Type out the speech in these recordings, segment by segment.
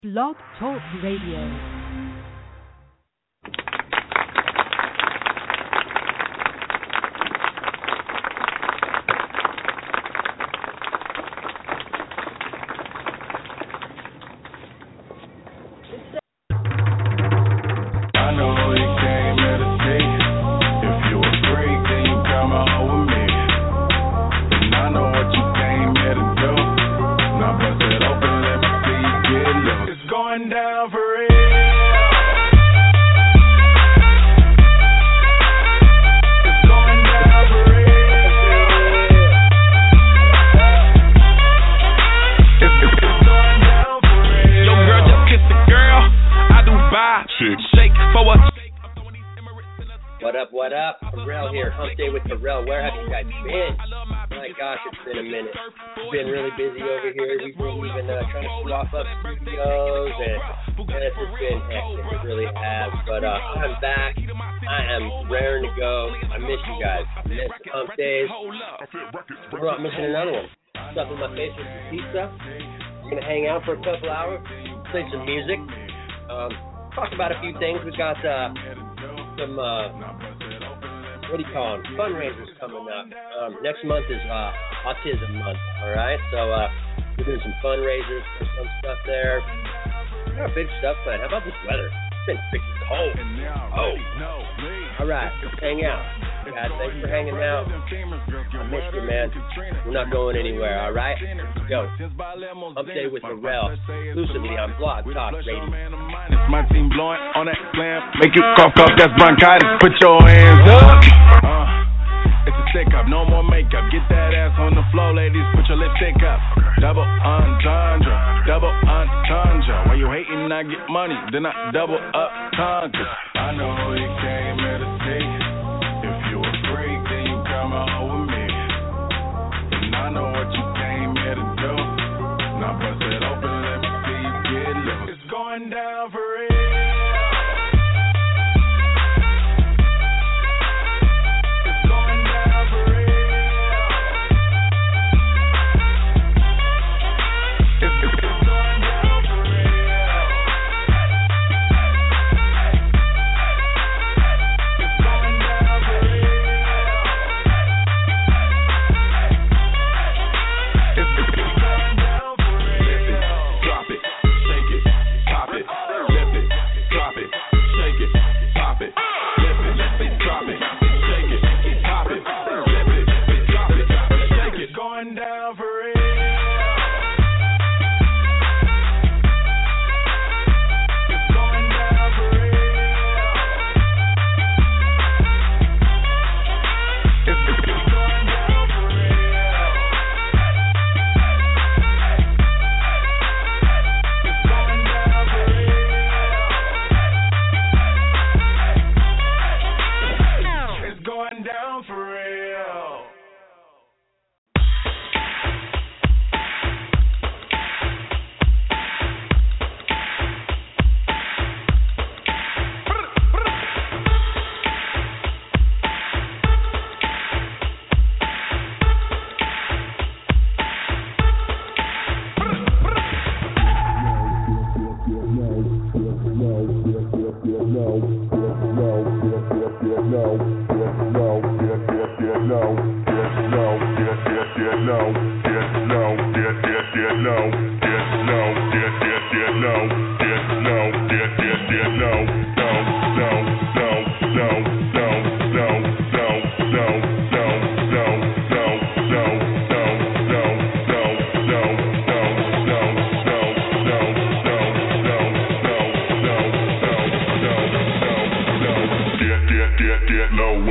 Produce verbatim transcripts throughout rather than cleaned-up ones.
Blog Talk Radio. For a couple hours, play some music, um, talk about a few things. We've got uh, some, uh, what do you call them, fundraisers coming up. Um, next month is uh, Autism Month, all right? So uh, we're doing some fundraisers for some stuff there. We got big stuff planned. How about this weather? It's been freaking cold. Oh, all right, let's hang out. Guys, thanks for hanging out. I miss you, man. We're not going anywhere, all right? Let's go. Update with Pharrell, exclusively on Blog Talk Radio. My team blowing on that slam. Make you cough, cough, that's bronchitis. Put your hands up. Uh, it's a stick up, no more makeup. Get that ass on the floor, ladies. Put your lipstick up. Double entendre, double entendre. Why you hating? I get money, then I double up conquer. I know you came here to see. I know what you came here to do. Now bust it open, let me see you get loose. It's going down for real. It's going down for real. It's, it's, it's going down for real. It's going down for real. No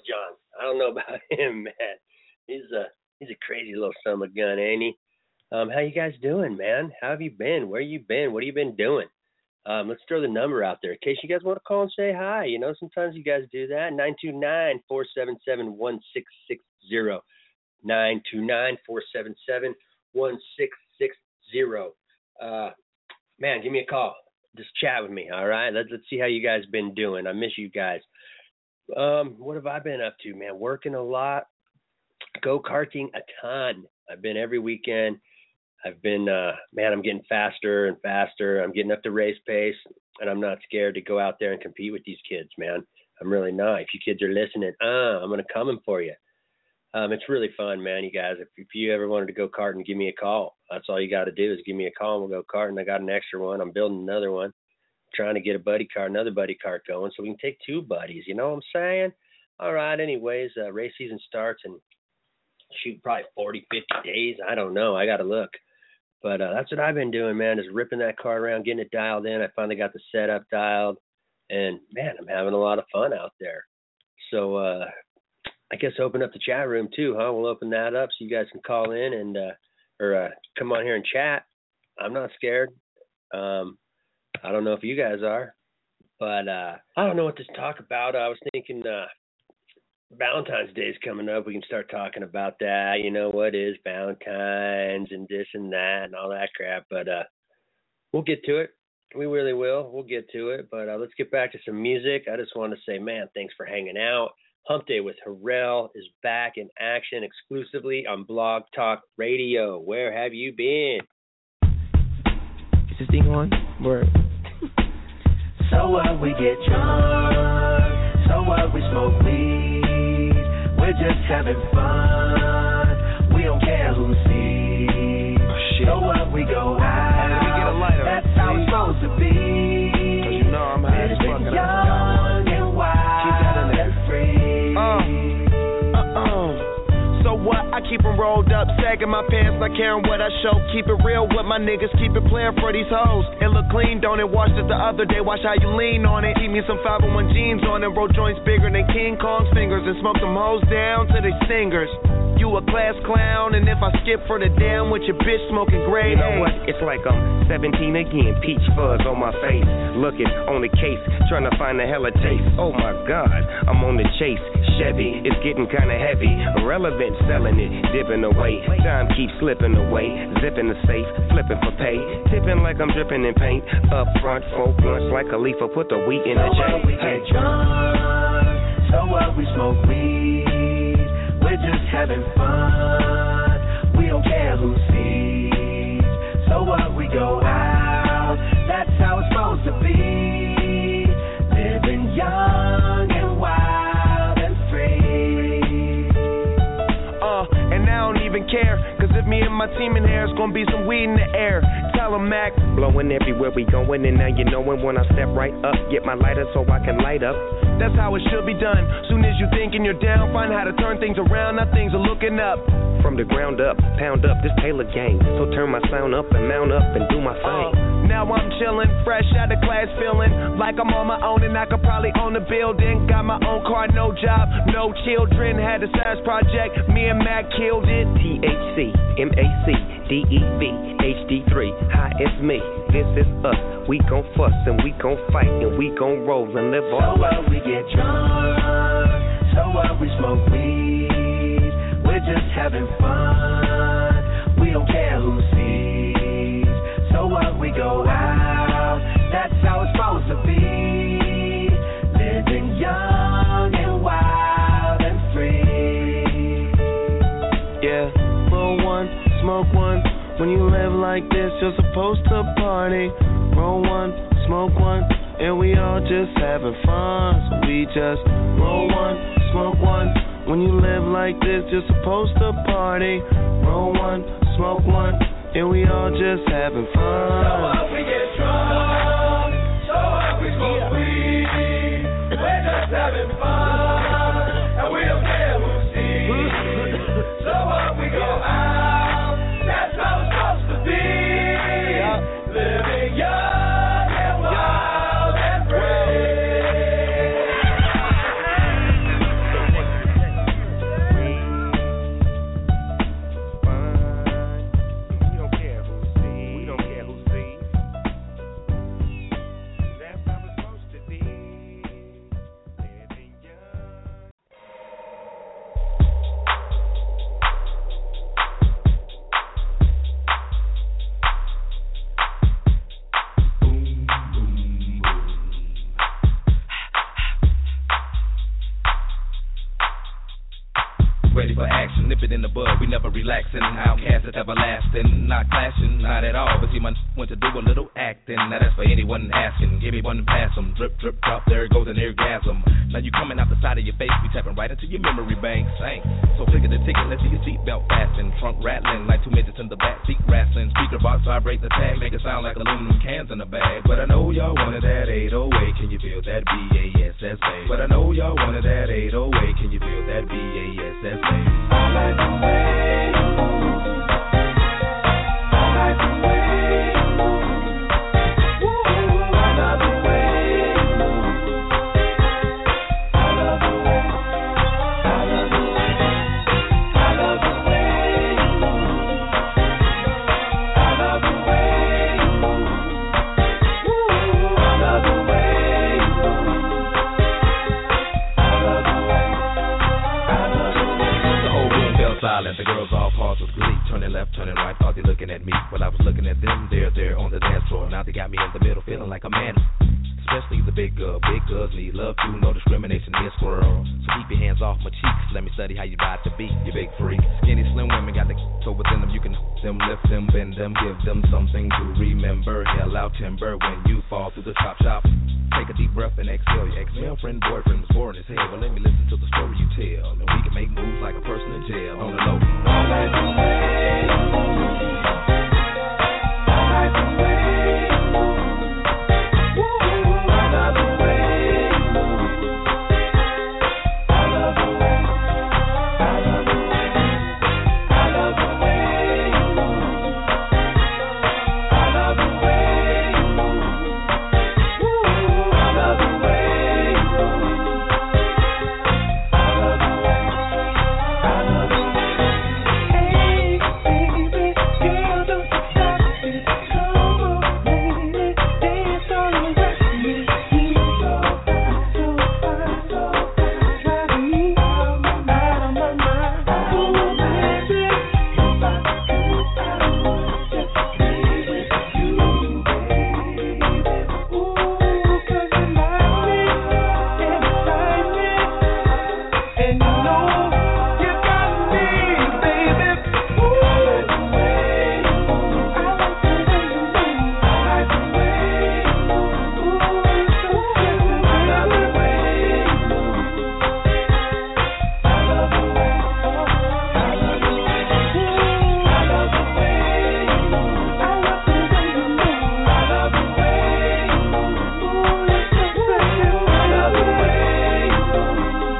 John. I don't know about him, man. He's a he's a crazy little son of a gun, ain't he? Um, how you guys doing, man? How have you been? Where you been? What have you been doing? Um, let's throw the number out there in case you guys want to call and say hi. You know, sometimes you guys do that. nine two nine, four seven seven, one six six zero. nine two nine, four seven seven, one six six zero. Uh, man, give me a call. Just chat with me, all right? Let's, let's see how you guys been doing. I miss you guys. Um, what have I been up to, man? Working a lot. Go-karting a ton. I've been every weekend. I've been, uh, man, I'm getting faster and faster. I'm getting up to race pace, and I'm not scared to go out there and compete with these kids, man. I'm really not. If you kids are listening, uh, I'm going to come in for you. Um, it's really fun, man, you guys. If, if you ever wanted to go karting, give me a call. That's all you got to do is give me a call, and we'll go karting. I got an extra one. I'm building another one. I'm trying to get a buddy car, another buddy car going so we can take two buddies. You know what I'm saying? All right, anyways, uh, race season starts in, shoot, probably forty, fifty days. I don't know. I got to look. But uh, that's what I've been doing, man, is ripping that car around, getting it dialed in. I finally got the setup dialed. And, man, I'm having a lot of fun out there. So uh, I guess open up the chat room too, huh? We'll open that up so you guys can call in and uh, or uh, come on here and chat. I'm not scared. Um, I don't know if you guys are. But uh, I don't know what to talk about. I was thinking uh, – Valentine's Day is coming up. We can start talking about that. You know, what is Valentine's and this and that and all that crap. But uh, we'll get to it. We really will. We'll get to it. But uh, let's get back to some music. I just want to say, man, thanks for hanging out. Hump Day with Harrell is back in action exclusively on Blog Talk Radio. Where have you been? Is this thing on? Word. So what, we get drunk. So what, we smoke weed. We're just having fun. We don't care who sees. Oh, shit. So what, we go out. Let me get a lighter. That's how it's supposed to be. Cause you know I'm high as fuck. Living young and wild and free. Uh, uh-uh. So what? I keep them rolled up, sagging my pants, not caring what I show. Keep it real with my niggas, keep it playing for these hoes. It look clean, don't it? Watched it the other day, watch how you lean on it. Keep me some five oh one jeans on and roll joints bigger than King Kong's fingers and smoke them hoes down to they stingers. You a class clown, and if I skip for the damn with your bitch smoking gray. You know what? It's like I'm seventeen again, peach fuzz on my face. Looking on the case, trying to find a hella taste. Oh my God, I'm on the chase. Chevy, it's getting kinda heavy. Irrelevant, selling it, dipping away. Time keeps slipping away. Zipping the safe, flipping for pay. Tipping like I'm dripping in paint. Up front, four blunts like Khalifa, put the wheat in the so J. What, we get drunk. So what, we smoke weed. We're just having fun. We don't care who sees. So what, we go out. That's how it's supposed to be. Living young and wild and free. Uh, and I don't even care. Cause if me and my team in here, it's gonna be some weed in the air. Tell 'em, Mac. Blowing everywhere we going, and now you knowin' when I step right up. Get my lighter so I can light up. That's how it should be done. Soon as you thinking you're down, find how to turn things around. Now things are looking up. From the ground up, pound up this Taylor gang. So turn my sound up and mount up and do my thing. Uh, now I'm chillin', fresh out of class, feeling like I'm on my own and I could probably own a building. Got my own car, no job, no children. Had a science project, me and Mac killed it. T H C, M A C, D E V, H D three. Hi, it's me. This is us. We gon' fuss and we gon' fight and we gon' roll and live our life. So what, we get drunk. So what, we smoke weed. We're just having fun. We don't care who sees. So what, we go out. That's how it's supposed to be. Living young and wild and free. Yeah, roll one, smoke one. When you live like this, you're supposed to party. Roll one, smoke one, and we all just having fun. So we just roll one, smoke one. When you live like this, you're supposed to party. Roll one, smoke one, and we all just having fun. So what, we get drunk. So what, we smoke weed. We're just having fun, and we don't care who sees. So what, we go out. That's how it's supposed to be. Living young and wild and free. was ready for action. Nip it in the bud, we never relaxing. Outcast is everlasting, not clashing, not at all. But see, my went to do a little acting. Now that's for anyone asking. Give me one and pass 'em. Drip, drip, drop, there goes an orgasm. Now you coming out the side of your face, we tapping right into your memory bank. Thanks. So flick the ticket, let's see your seatbelt fasten. Trunk rattling like two midgets in the back seat wrestling. Speaker box vibrate the tag, make it sound like aluminum cans in a bag. But I know y'all wanted that eight oh eight. Can you feel that B A S S A? But I know y'all wanted that eight oh eight. Can you feel that B A S S A? I like the way you move. I like the way you move. Ooh, I love the way you move. I love the way. I love the way. I love the way you move. I love the way you move. Ooh, I love the way you move. I love the way. I love the way. The whole room fell silent. The girls all paused with glee. Turning left, turning right. Thought they looking at me. Well, I was looking at them. They're there on the dance floor. Now they got me in the middle, feeling like a man. Especially the big girl. Big girls need love too. No discrimination here, squirrel. So keep your hands off my cheeks. Let me study how you ride the beat. You big freak. Skinny, slim women got the so within them. You can them, lift them, bend them, give them something to remember. Hell out timber when you fall through the chop shop. Take a deep breath and exhale. Your ex-girlfriend, boyfriend was boring as hell. Well, let me listen to the story you tell. And we can make moves like a person in jail. On the low. I like the way you move. I like the way you move. Ooh, I love the way you move. I love the way. I love the way. I love the way you move. I love the way you move. Ooh, I love the way you move. I love the way. I love the way. Hey, baby, girl, don't you stop it. Come on, baby, dance on and rest me. You so fine, so fine, so fine, driving me out of my mind, out of my mind. Ooh, baby, if I could, I would just be with you, baby. Ooh, 'cause you remind me and excite me, and you know you got me, baby. Ooh, I like the way you move. I like the way you move. I like the way you move. Ooh, it's so sexy, I love the way you move. I love the way. I love the way. Ooh, I love the way you move. I love the way you move. I love the way you move. Ooh, it's so sexy. I love the way you move.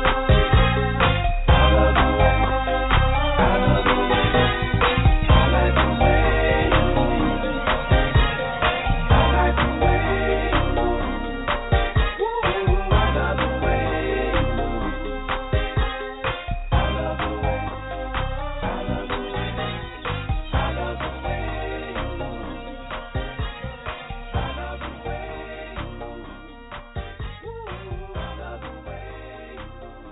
I love the way. I love the way. I like the way you move. I like the way you move. Ooh, I love the way you move. I love the way. I love the way. I love the way you move. I love the way you move. Ooh, I love the way you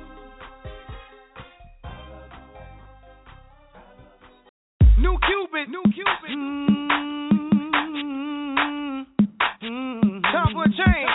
move. New Cupid, New Cupid. Mm-hmm. Time for a change.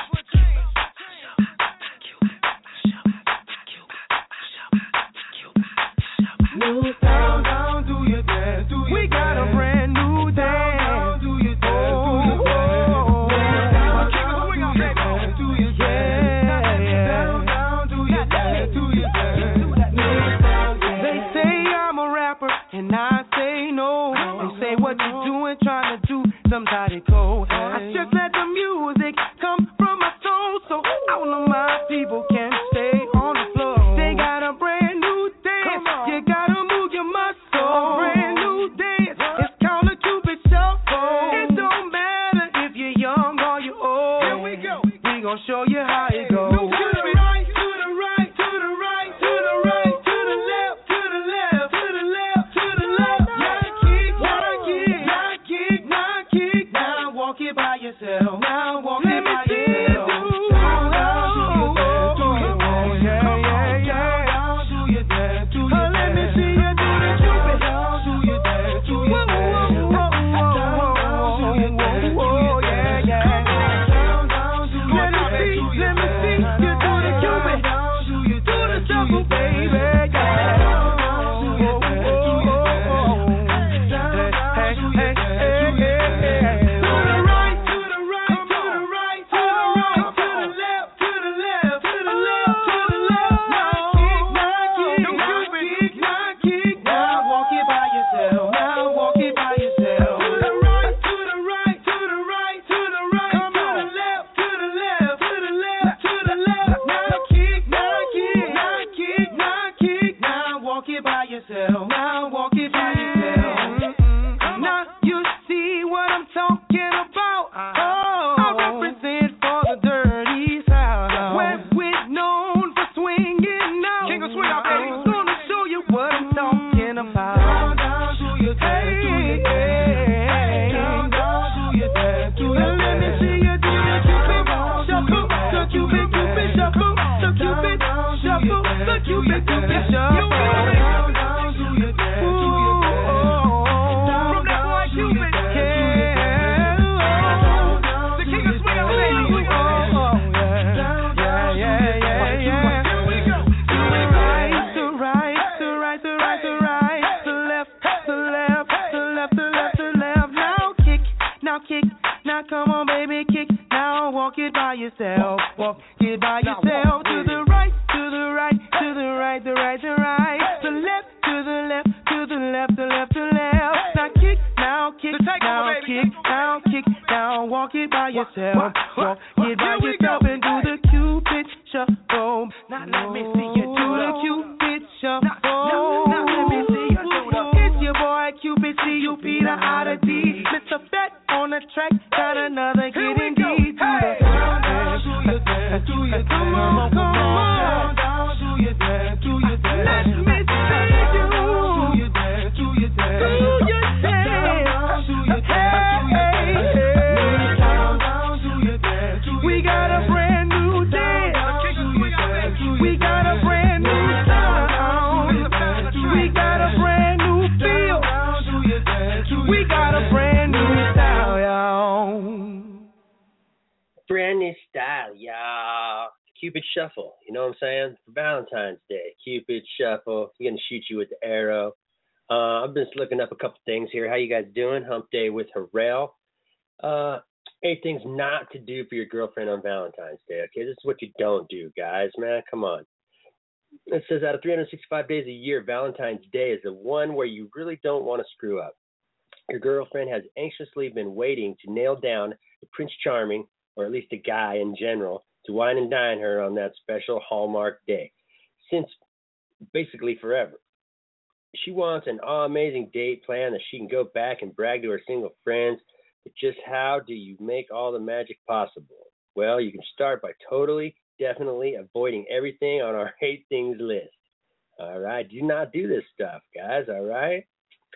New down, down, do your dance, do your we got a brand new dance. Down, do your dance, do your dance. Keep it swing on, baby. Do your dance. Down, down, do your dance, do your dance. They say I'm a rapper, and I say no. They say what you doing, trying to do somebody cold. I just let the music come from my soul, so all of my people can stay on the floor. They got a brand new dance. You gotta move your muscle. A brand new dance. It's called a Cupid Shuffle. It don't matter if you're young or you're old. Here we go. We gon' show you how it goes. To the right, to the right, to the right, to the right, to the left, to the left, to the left, to the left. Yeah, kick, yeah, kick, yeah, kick, yeah, kick. Now walk it it by yourself. Now walk it by yourself. Now you see what I'm talking about. Oh, I represent for the dirty South, where we're known for swinging now. King of swing out, baby. I'm gonna show you what I'm talking about. Down, down, do your dance, do your dance. Down, down, do your dance, do your dance. Let me see you do the Cupid shuffle, the Cupid, Cupid shuffle, the Cupid shuffle, the Cupid, Cupid shuffle. Down, down, do your dance, do your dance. From that boy Cupid, yeah. The king of swing out, baby. Yeah, yeah, yeah, yeah. Here we go. To the right, to right, to right, to right, to right, to left, to left, to left, to left, to left. Now kick, now kick, now come on, baby, kick. Now walk it by yourself, walk it by yourself. To the right, to the right, to the right, the right, the right, to left, to the left, to the left, the left, the left. Now kick, now kick, now kick, now kick, now walk it by yourself, walk it by yourself, and do the Cupid shuffle. Now let me see you do the Cupid shuffle. Now let me see you do the. It's your boy Cupid, C U P the I to D. Mister Fat on the track, got another getting deep. Do the do your dance, do your dance, come on, come on, down, do your dance, do your dance. Let me see you do your dance, do your dance, do your dance, do your dance, down, down, do your dance. We got a brand new dance. We got a brand new sound. We got a brand new feel. We got a brand new style, y'all. Brand new style, y'all. Cupid Shuffle. You know what I'm saying? For Valentine's Day, Cupid Shuffle. He's gonna shoot you with the arrow. Uh, I've been just looking up a couple things here. How you guys doing? Hump Day with Harrell. Uh, eight things not to do for your girlfriend on Valentine's Day. Okay, this is what you don't do, guys. Man, come on. It says out of three hundred sixty-five days a year, Valentine's Day is the one where you really don't want to screw up. Your girlfriend has anxiously been waiting to nail down the Prince Charming, or at least a guy in general, to wine and dine her on that special Hallmark day, since basically forever. She wants an amazing date plan that she can go back and brag to her single friends, but just how do you make all the magic possible? Well, you can start by totally, definitely avoiding everything on our hate things list. All right, do not do this stuff, guys, all right?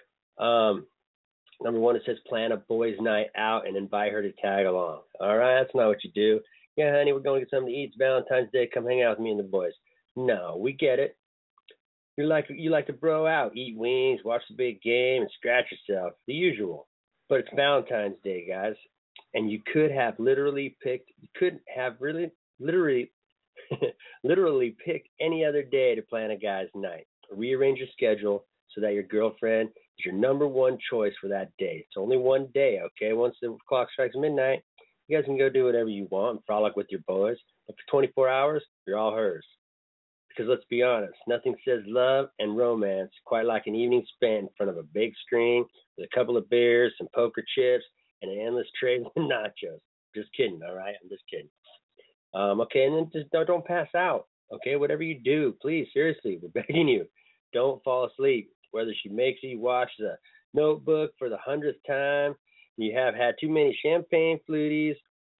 Um, number one, it says plan a boys' night out and invite her to tag along. All right, that's not what you do. Yeah, honey, we're going to get something to eat. It's Valentine's Day. Come hang out with me and the boys. No, we get it. You like you like to bro out, eat wings, watch the big game, and scratch yourself. The usual. But it's Valentine's Day, guys, and you could have literally picked. You could have really, literally, literally picked any other day to plan a guy's night. Rearrange your schedule so that your girlfriend is your number one choice for that day. It's only one day, okay? Once the clock strikes midnight, you guys can go do whatever you want and frolic with your boys. But for twenty-four hours, you're all hers. Because let's be honest, nothing says love and romance quite like an evening spent in front of a big screen with a couple of beers, some poker chips, and an endless tray of nachos. Just kidding, all right? I'm just kidding. Um, okay, and then just don't, don't pass out, okay? Whatever you do, please, seriously, we're begging you, don't fall asleep. Whether she makes you watch The Notebook for the hundredth time, you have had too many champagne fluties,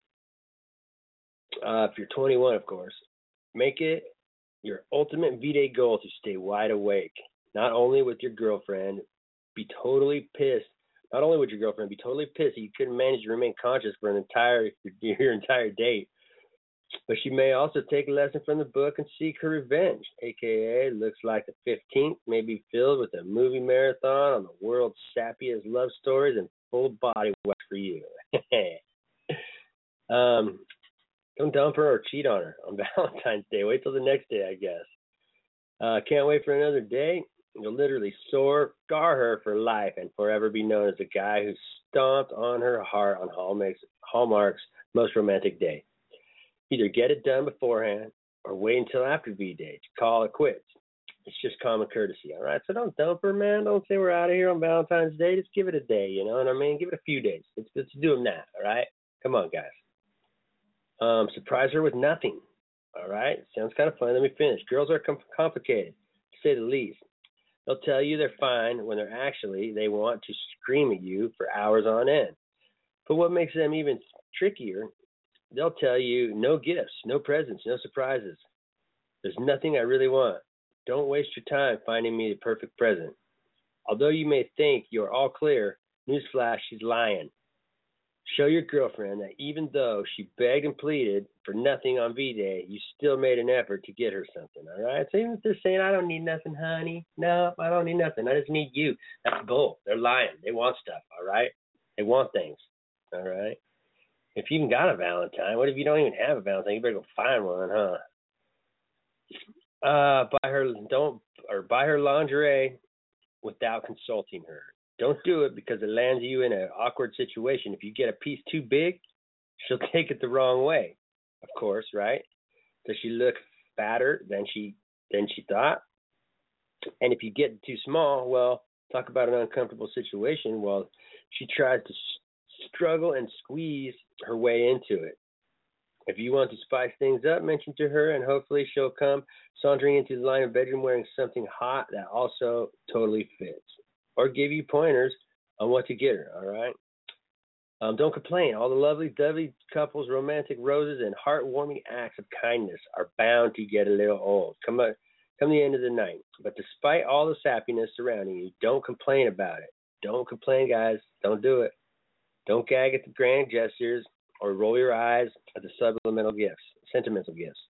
uh, if you're twenty-one, of course, make it your ultimate V-Day goal to stay wide awake. Not only with your girlfriend, be totally pissed. Not only with your girlfriend, be totally pissed that you couldn't manage to remain conscious for an entire your, your entire date. But she may also take a lesson from the book and seek her revenge, a k a looks like the fifteenth may be filled with a movie marathon on the world's sappiest love stories and full body wax for you. um, don't dump her or cheat on her on Valentine's Day. Wait till the next day, I guess. Uh, can't wait for another day. You'll literally soar, scar her for life and forever be known as the guy who stomped on her heart on Hallmark's, Hallmark's most romantic day. Either get it done beforehand or wait until after V-Day to call it quits. It's just common courtesy, all right? So don't dump her, man. Don't say we're out of here on Valentine's Day. Just give it a day, you know what I mean? Give it a few days. Let's, let's do them now, all right? Come on, guys. Um, surprise her with nothing, all right? Sounds kind of fun. Let me finish. Girls are com- complicated, to say the least. They'll tell you they're fine when they're actually, they want to scream at you for hours on end. But what makes them even trickier, they'll tell you no gifts, no presents, no surprises. There's nothing I really want. Don't waste your time finding me the perfect present. Although you may think you're all clear, newsflash, she's lying. Show your girlfriend that even though she begged and pleaded for nothing on V-Day, you still made an effort to get her something, all right? So even if they're saying, I don't need nothing, honey. No, I don't need nothing. I just need you. That's bull. They're lying. They want stuff, all right? They want things, all right? If you even got a Valentine, what if you don't even have a Valentine? You better go find one, huh? Uh, buy her, don't, or buy her lingerie without consulting her. Don't do it because it lands you in an awkward situation. If you get a piece too big, she'll take it the wrong way, of course, right? Does she look fatter than she than she thought? And if you get too small, well, talk about an uncomfortable situation. Well, she tries to struggle and squeeze her way into it. If you want to spice things up, mention to her, and hopefully she'll come sauntering into the line of bedroom wearing something hot that also totally fits. Or give you pointers on what to get her, all right? Um, don't complain. All the lovely, dovey couples, romantic roses, and heartwarming acts of kindness are bound to get a little old. Come, up, come the end of the night. But despite all the sappiness surrounding you, don't complain about it. Don't complain, guys. Don't do it. Don't gag at the grand gestures or roll your eyes at the subliminal gifts, sentimental gifts.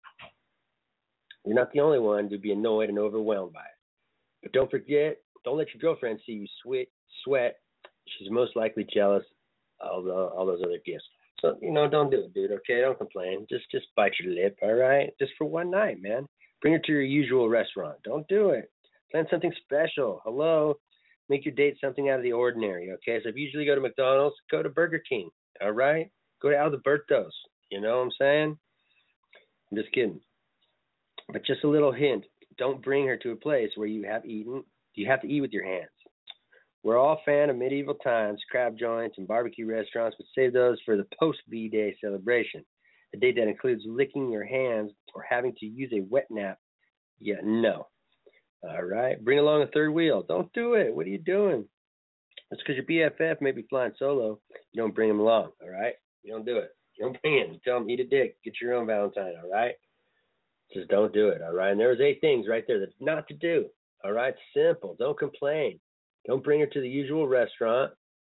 You're not the only one to be annoyed and overwhelmed by it. But don't forget, don't let your girlfriend see you sweat. Sweat. She's most likely jealous of the, all those other gifts. So, you know, don't do it, dude, okay? Don't complain. Just just bite your lip, all right? Just for one night, man. Bring her to your usual restaurant. Don't do it. Plan something special. Hello? Make your date something out of the ordinary, okay? So if you usually go to McDonald's, go to Burger King, all right? Go to Alberto's. You know what I'm saying? I'm just kidding. But just a little hint. Don't bring her to a place where you have eaten You have to eat with your hands. We're all a fan of medieval times, crab joints, and barbecue restaurants, but save those for the post-V-Day celebration, a date that includes licking your hands or having to use a wet nap. Yeah, no. All right. Bring along a third wheel. Don't do it. What are you doing? That's because your B F F may be flying solo. You don't bring him along, all right? You don't do it. You don't bring him. You tell him, eat a dick. Get your own Valentine, all right? Just don't do it, all right? And there's eight things right there that's not to do. All right, simple. Don't complain. Don't bring her to the usual restaurant.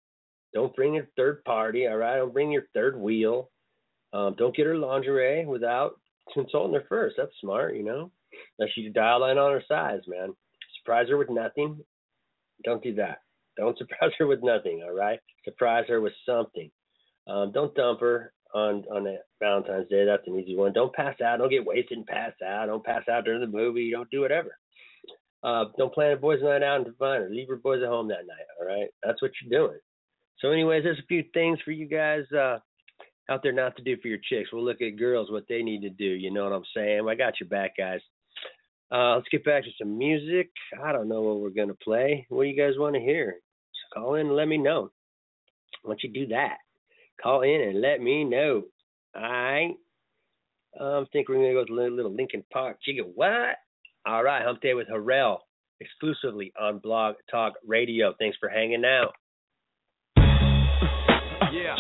Don't bring her third party, all right? Don't bring your third wheel. Um, don't get her lingerie without consulting her first. That's smart, you know? Unless you dial in on her size, man. Surprise her with nothing. Don't do that. Don't surprise her with nothing, all right? Surprise her with something. Um, don't dump her on, on a Valentine's Day. That's an easy one. Don't pass out. Don't get wasted and pass out. Don't pass out during the movie. Don't do whatever. Uh, don't plan a boys' night out and define her. Leave her boys at home that night, all right? That's what you're doing. So anyways, there's a few things for you guys uh, out there not to do for your chicks. We'll look at girls, what they need to do. You know what I'm saying? I got your back, guys. Uh, let's get back to some music. I don't know what we're going to play. What do you guys want to hear? Just call in and let me know. Why don't you do that? Call in and let me know. All right? Um, I think we're going to go with a little, little Linkin Park. Jigga what? All right, Hump Day with Harrell, exclusively on Blog Talk Radio. Thanks for hanging out. Yeah.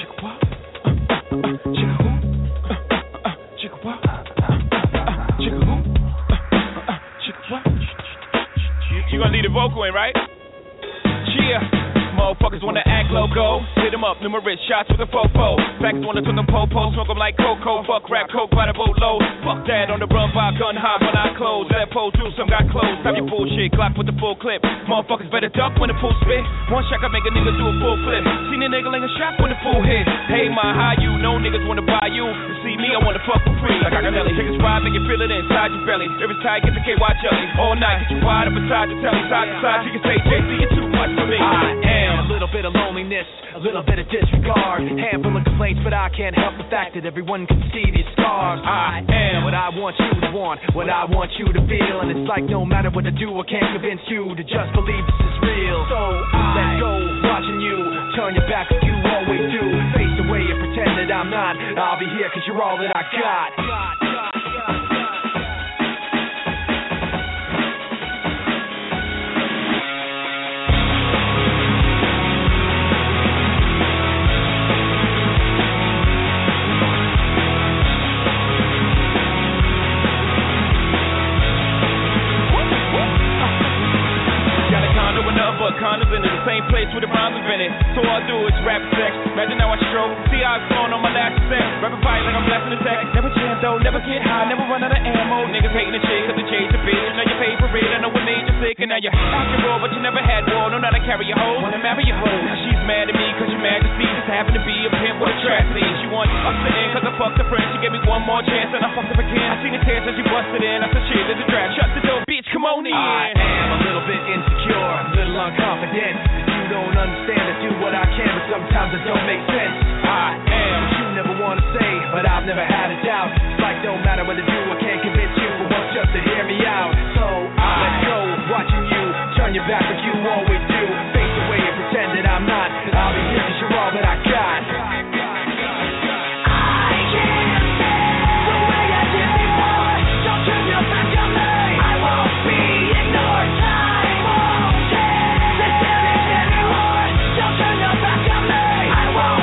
You gonna leave the vocal in, right? Yeah. Motherfuckers wanna act loco, hit them up, numerous shots with a fofo. Facts wanna turn them po-po, smoke them like cocoa. Fuck rap, coke by the boatload. Fuck that, on the run by gun high when I close. That pole do some got closed. Stop your bullshit, Glock with the full clip. Motherfuckers better duck when the full spit. One shot can make a nigga do a full flip. Seen a nigga laying a shot when the full hit. Hey, my how you? No niggas wanna buy you. To see me, I wanna fuck for free. Like I got belly. Take a ride, make you feel it inside your belly. If it's tight, get the K Y jelly. All night, get you wide up beside your telly. Side to side, you can say, J C, you're too much for me. I am a little bit of loneliness, a little bit of disregard. Handful of complaints, but I can't help the fact that everyone can see these scars. I am what I want you to want, what I want you to feel. And it's like no matter what I do, I can't convince you to just believe this is real. So I let go, watching you turn your back like you always do. Face away and pretend that I'm not. I'll be here cause you're all that I got. put condoms in it, the same place where the rhymes invented. So all I do is rap sex. Imagine how I stroke. See how it's flowing on my last set. Rapping fight like I'm blasting the tech. Never jam though, never get high, never run out of ammo. Niggas hating the chick, cause the chase a bitch. Now your favorite, I know what made you sick. And now you're after all, but you never had war. Know how to carry your hoe, wanna marry your hoe. Now she's mad at me cause your majesty just happened to be a pimp with a tragedy. She wants us to end cause I fucked her friend. She gave me one more chance and I fucked her again. I seen the tears as she busted in. I said shit, there's a draft. Shut the door, bitch, come on in. I am a little bit insecure, a little unconfident. Cause you don't understand, I do what I can, but sometimes it don't make sense. I am what you never wanna say, but I've never had a doubt. It's like no matter what I do, I can't convince you, but once just to hear me out. So I let go, watching you turn your back like you always do. Face away and pretend that I'm not. I'll be here cause you're all that I got.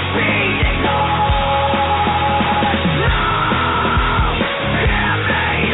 Hear me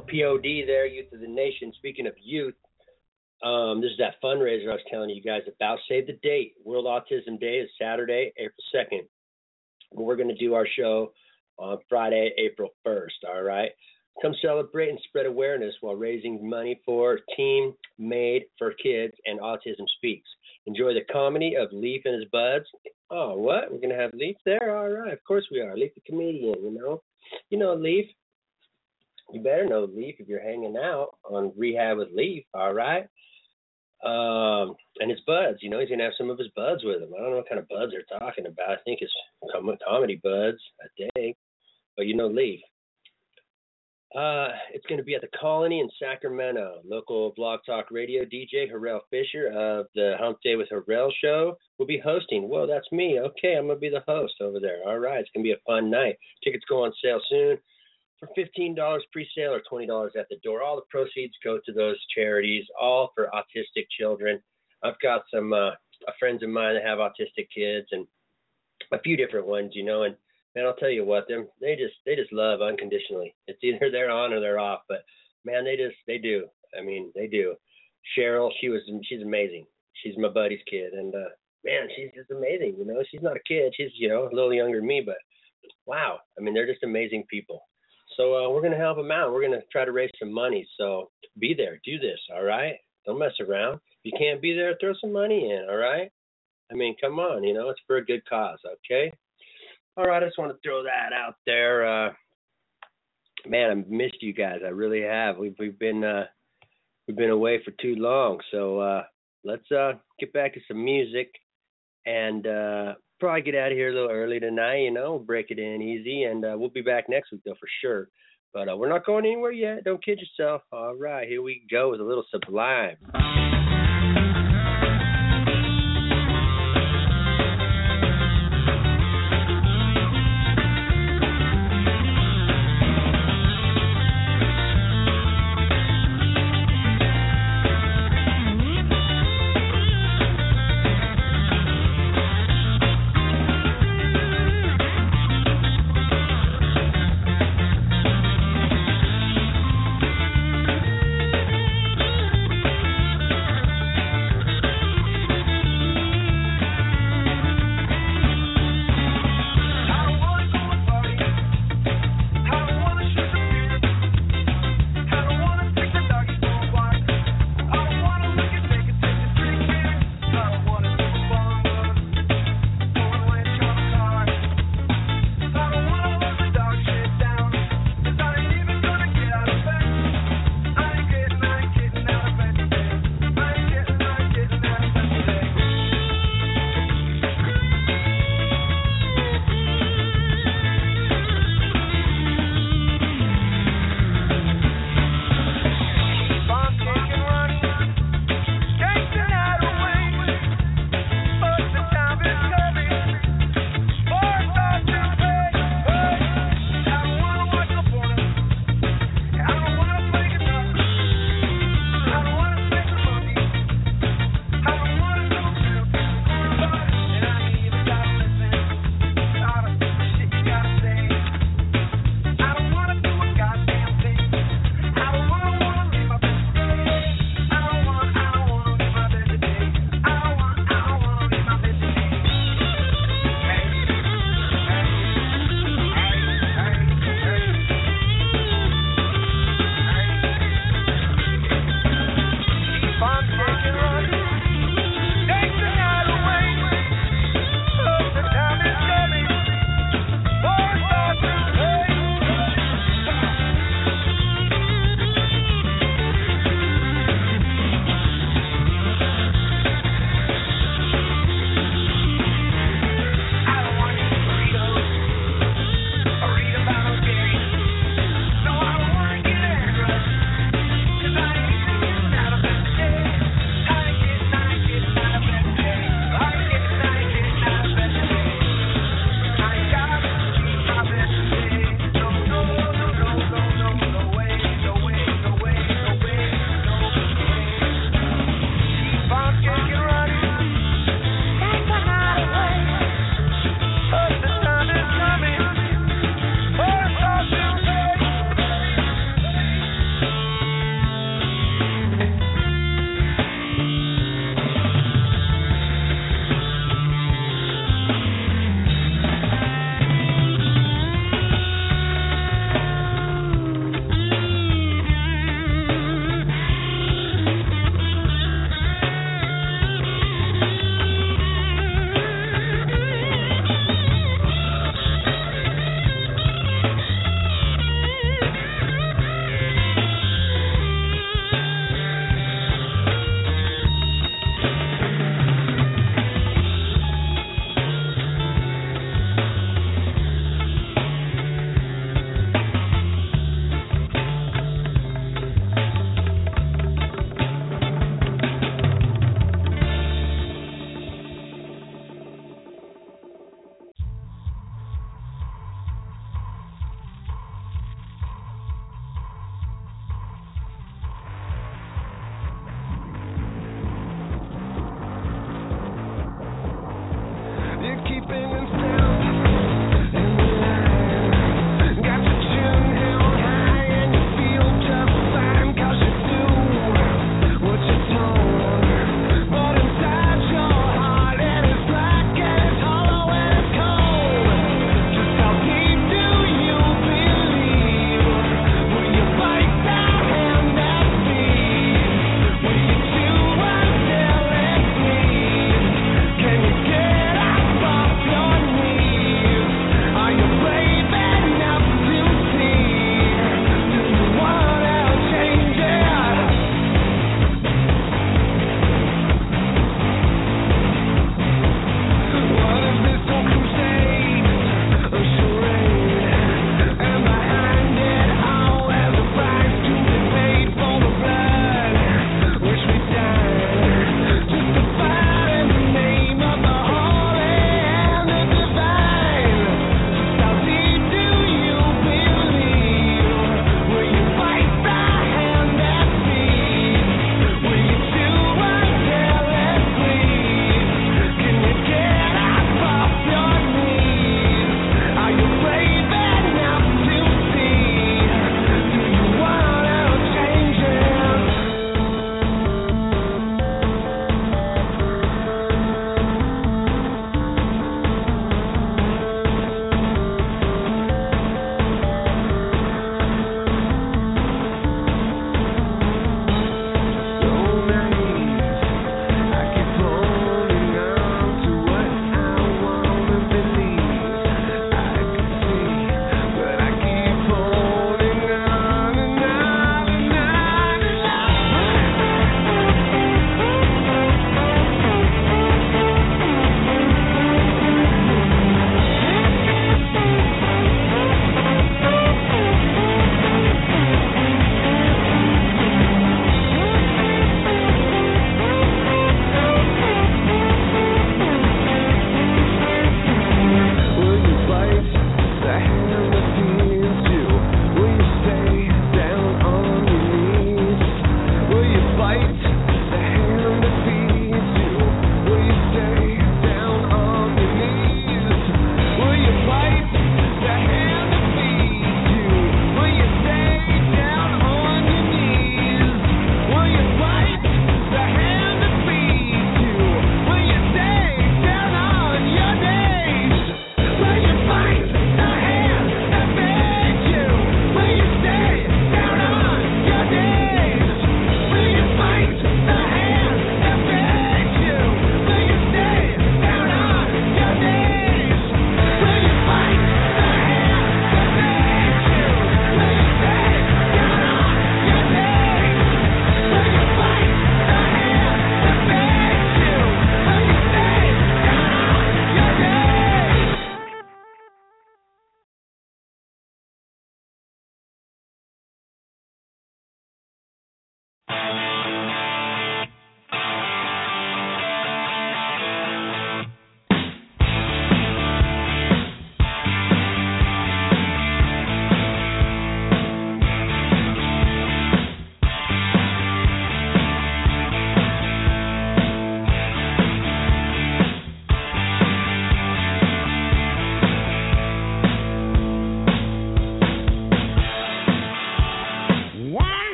little P O D there, Youth of the Nation. Speaking of youth, um, this is that fundraiser I was telling you guys about. Save the date. World Autism Day is Saturday, April second. We're going to do our show on Friday, April first, all right? Come celebrate and spread awareness while raising money for Team Made for Kids and Autism Speaks. Enjoy the comedy of Leaf and his buds. Oh, what? We're going to have Leaf there? All right, of course we are. Leaf the comedian, you know. You know Leaf. You better know Leaf if you're hanging out on Rehab with Leaf, all right? Um, and his buds, you know, he's going to have some of his buds with him. I don't know what kind of buds they're talking about. I think it's comedy buds, I think. But you know Leaf. Uh, it's going to be at the Colony in Sacramento. Local Blog Talk Radio D J Harrell Fisher of the Hump Day with Harrell show will be hosting. Whoa, that's me. Okay, I'm going to be the host over there. All right, it's going to be a fun night. Tickets go on sale soon for fifteen dollars pre-sale or twenty dollars at the door. All the proceeds go to those charities, all for autistic children. I've got some uh, friends of mine that have autistic kids and a few different ones, you know, and man, I'll tell you what, them they just they just love unconditionally. It's either they're on or they're off, but man, they just they do. I mean, they do. Cheryl, she was she's amazing. She's my buddy's kid, and uh, man, she's just amazing. You know, she's not a kid. She's you know a little younger than me, but wow, I mean, they're just amazing people. So uh, we're gonna help them out. We're gonna try to raise some money. So be there, do this, all right? Don't mess around. If you can't be there, throw some money in, all right? I mean, come on, you know, it's for a good cause, okay? All right, I just want to throw that out there. Uh, man, I've missed you guys. I really have. We've we've been uh, we've been away for too long. So uh, let's uh, get back to some music and uh, probably get out of here a little early tonight. You know, we'll break it in easy, and uh, we'll be back next week though for sure. But uh, we're not going anywhere yet. Don't kid yourself. All right, here we go with a little Sublime.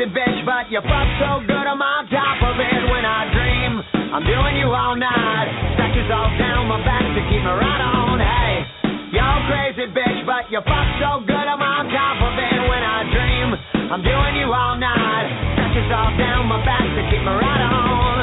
crazy bitch, but you fuck so good I'm on top of it when I dream. I'm doing you all night, scratches all down my back to keep me right on. Hey, you're crazy bitch, but you fuck so good I'm on top of it when I dream. I'm doing you all night, scratches all down my back to keep me right on.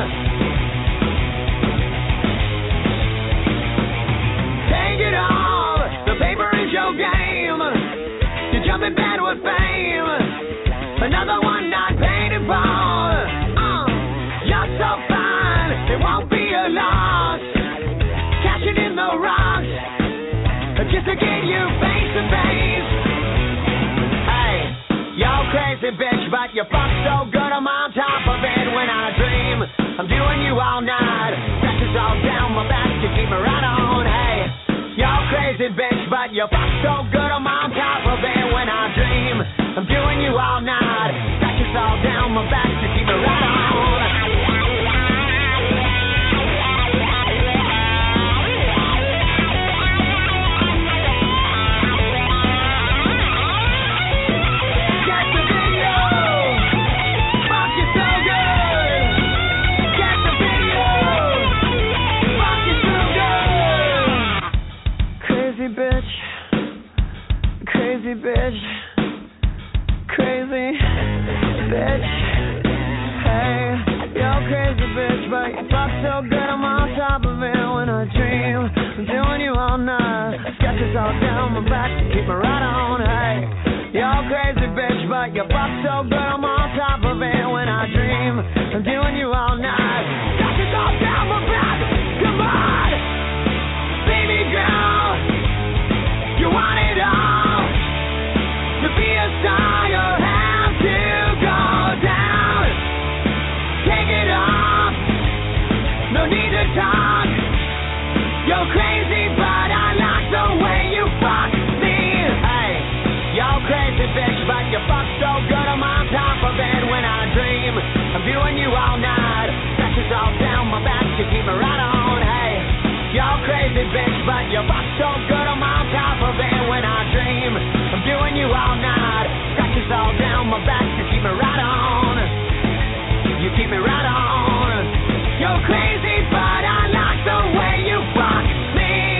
Take it all, the paper is your game. You're jumping bad with fame. Another one not paid in full. Uh, you're so fine, it won't be a loss. Cashing in the rocks, just to get you face to face. Hey, you're crazy bitch, but you fuck so good I'm on top of it when I dream. I'm doing you all night, scratches all down my back to keep me right on. Hey, you're crazy bitch, but you fuck so good I'm on top of it when I dream. I'm doing you all night, scratches all down my back to keep me right on. Get the video, fuck you so good. Get the video, fuck you so good. Crazy bitch, crazy bitch. Crazy bitch, hey, you're crazy bitch, but you fuck so good I'm on top of it when I dream. I'm doing you all night, scratches all down my back to keep me right on. Hey, you're crazy bitch, but you fuck so good I'm on top of it when I dream. I'm doing you all night, scratches all down my back. Come on, baby girl, you want it all. To be a star, you have to go down. Take it off, no need to talk. You're crazy, but I like the way you fuck me. Hey, you're crazy bitch, but you fuck so good I'm on top of it when I dream. I'm doing you all night, scratches all down my back to keep me right on. Hey, you're crazy bitch, but you fuck so good I'm on top of it when I dream. I'm doing you all night, scratches all down my back to keep me right on. You keep me right on. You're crazy, but I like the way you fuck me.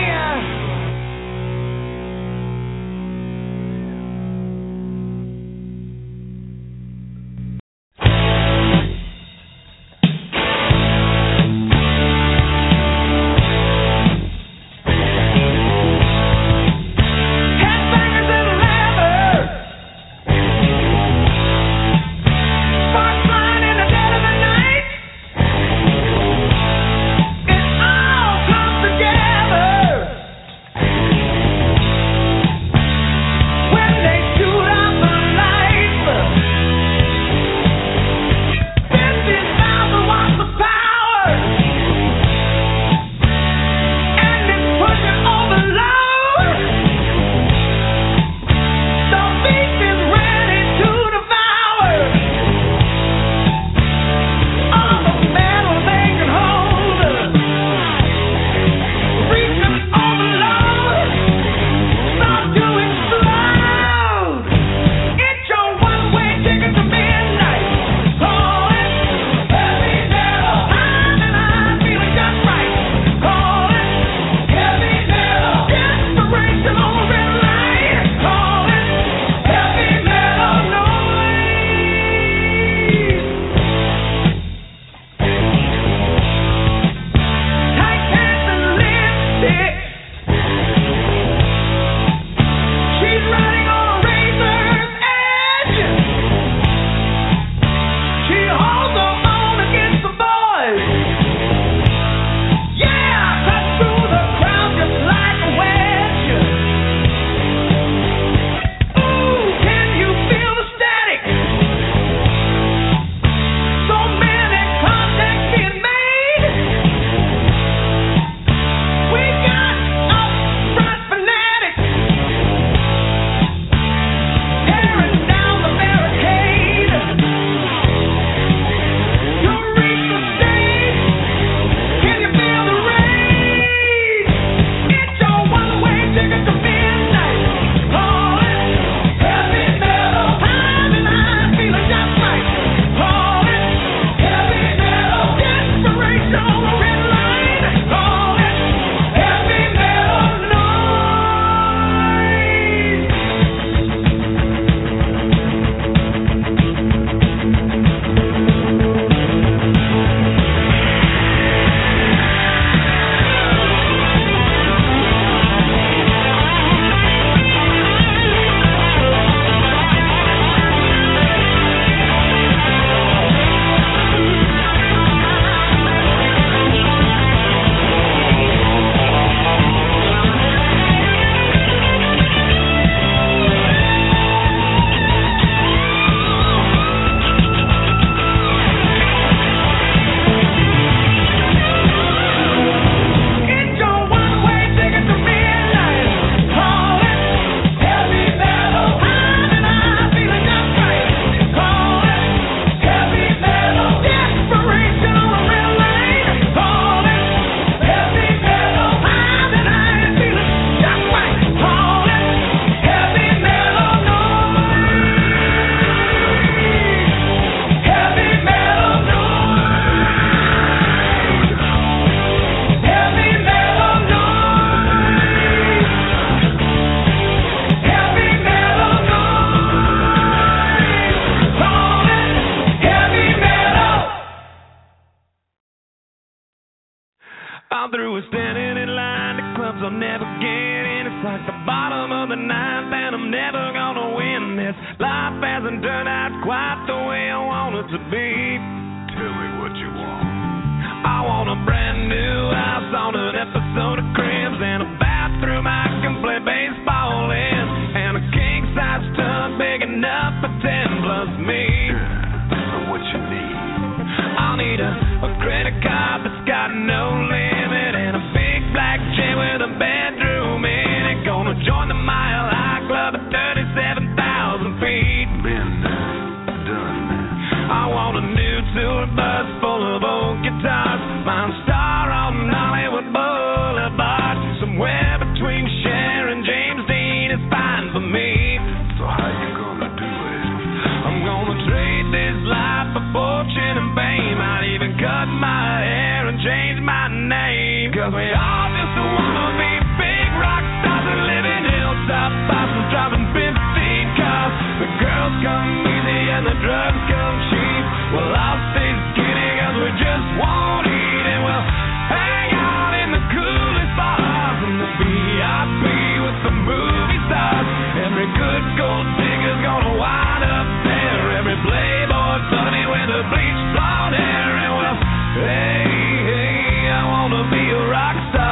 gone through is standing in line to clubs I'll never get in. It's like the bottom of the ninth and I'm never gonna win this. Life hasn't turned out quite the way I want it to be. Tell me what you want. I want a brand new house on an episode of Cribs and a bathroom I can play baseball in, and a king-size tub big enough for ten plus me. Yeah, what you need? I'll need a, a credit card that's got no limit and a big black jet with a bedroom in it. Gonna join the Mile High Club at thirty-seven thousand feet. Been there, done that. I want a new tour bus full of old guitars, mine star on Hollywood Boulevard. Somewhere between Cher and James Dean is fine for me. So how you gonna do it? I'm gonna trade this life for fortune and fame. I'd even cut my hair and change my name. Cause we all just wanna be big rock stars and live in hilltop houses driving fifteen cars. The girls come easy and the drugs come cheap. Well, I'll stay skinny cause we just won't eat, and we'll hang out in the coolest bars in the V I P with the movie stars. Every good gold digger's gonna wind up there. Every playboy bunny with a bleached blonde hair. And well, hey, hey, I wanna be a rock star.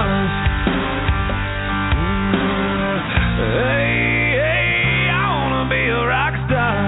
Hey, hey, I wanna be a rock star.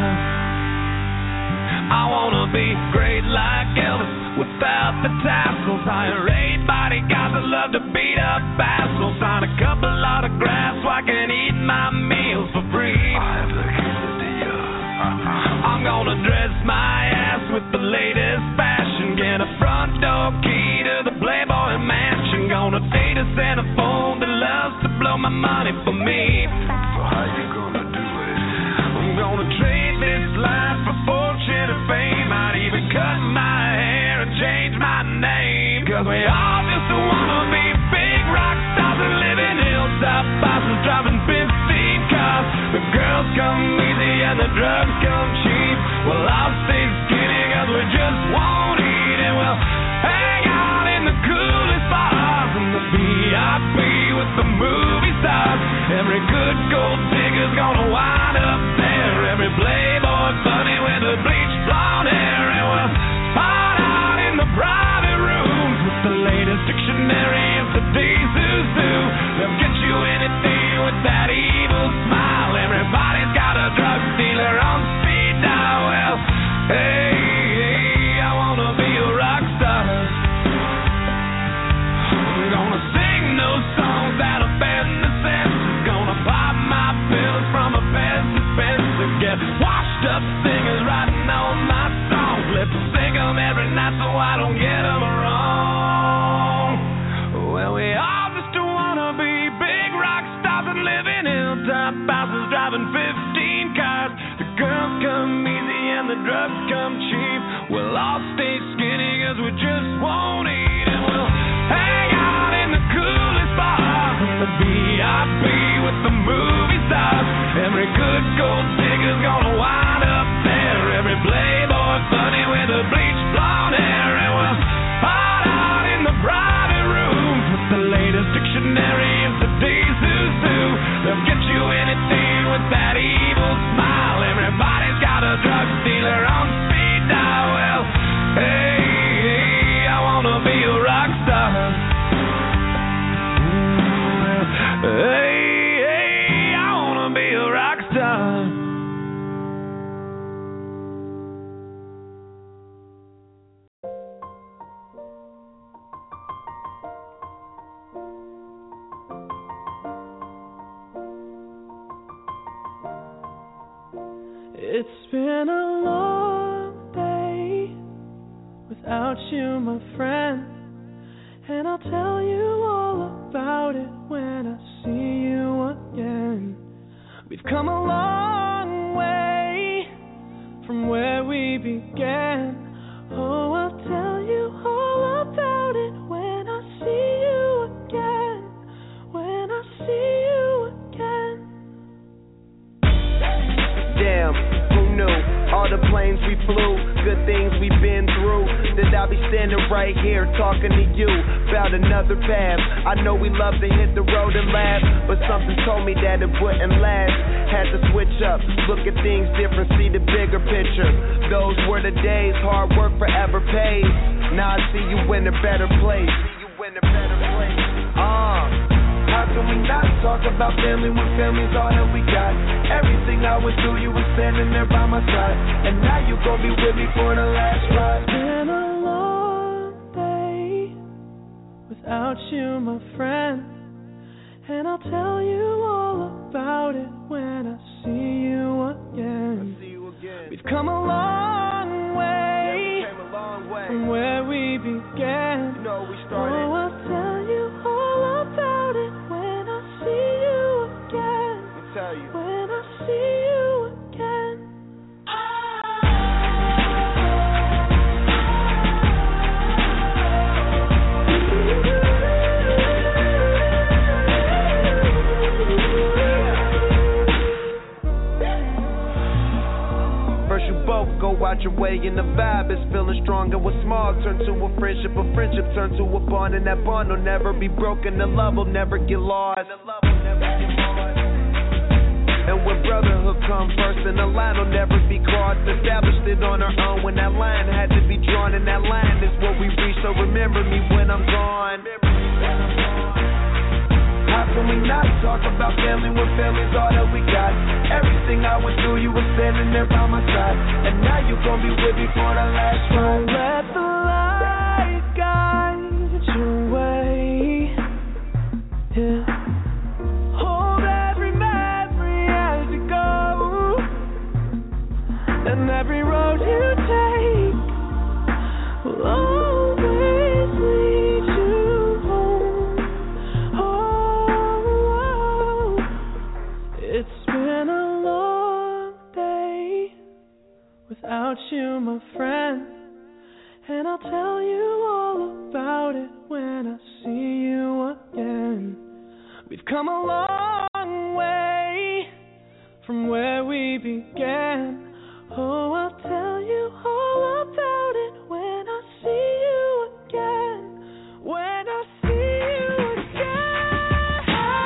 I wanna be great like Elvis without the tassels. Hire eight bodyguards that love to beat up assholes. Sign a couple autographs so I can eat my meals for free. I have the quesadilla. I'm gonna dress my ass with the latest fashion. Get a front door key to the Playboy Mansion. Gonna date a centerfold that loves to blow my money for me. So how you gonna do it? I'm gonna trade this life for fortune and fame. I'd even cut my hair and change my name. Cause we all just wanna be big rock stars and live in hilltop houses driving fifteen cars. The girls come easy and the drugs come cheap. Well, I'll stay skinny cause we just won't eat, and we'll hang out in the coolest bars in the V I P with the movie stars. Every good gold digger's gonna wind up there. Every playboy bunny with a bleached blonde hair. And we'll hide out in the private rooms with the latest dictionary of today's who's who. They'll get you anything with that evil smile. Everybody's got a drug dealer on speed dial. Well, hey, hey, I wanna be a rock star. I'm gonna sing those songs that offend the senses. Gonna pop my pills from a Pez dispenser. Get washed up singers writing on my songs. Lip sync them every night so I don't get them wrong. Well, we all just wanna be big rock stars and live in hilltop houses driving fifteen cars. The girls come easy and the drugs come cheap. We'll all stay skinny cause we just won't eat, and we'll hang out in the coolest bars in the V I P with the movie stars. Every good gold digger's gonna wind up there. Every playboy bunny with a bleached blonde hair. And we'll hide out in the private rooms with the latest dictionary of today's who's who. They'll get you anything with that evil smile. Everybody's got a drug dealer on speed dial. Well, hey, hey, I wanna be a rock star. Hey, hey, I wanna be a rock star. It's been a long day without you, my friend, and I'll tell you all about it when I see you again. We've come a long way from where we began. Oh, I'll tell you all about it when I see you again. When I see you again. Damn, who knew? All all the planes we flew, good things we've been through, that I'll be standing right here talking to you about another path. I know we love to hit the road and laugh, but something told me that it wouldn't last. Had to switch up, look at things different, see the bigger picture. Those were the days, hard work forever pays. Now I see you in a better place. See you in a better place. Ah. Uh. How can we not talk about family when family's all that we got? Everything I went through, you were standing there by my side, and now you gon' be with me for the last ride. It's been a long day without you, my friend, and I'll tell you all about it when I see you again. I see you again. We've come a long way, yeah, we came a long way from where we began. You know we started. Oh, I'll tell you all about it. Tell you. When I see you again. First you both go out your way and the vibe is feeling strong, and what's small turn to a friendship, a friendship turn to a bond, and that bond will never be broken, the love will never get lost. The love will never get lost. And when brotherhood comes first, and the line will never be crossed. Established it on our own when that line had to be drawn, and that line is what we reach. So remember me when I'm gone. How can we not talk about family when family's all that we got? Everything I went through, you were standing there by my side, and now you gon' be with me for the last ride. Let the light guide your way. Yeah. And every road you take will always lead you home. Oh, it's been a long day without you, my friend, and I'll tell you all about it when I see you again. We've come a long way from where we began. Oh, I'll tell you all about it when I see you again. When I see you again.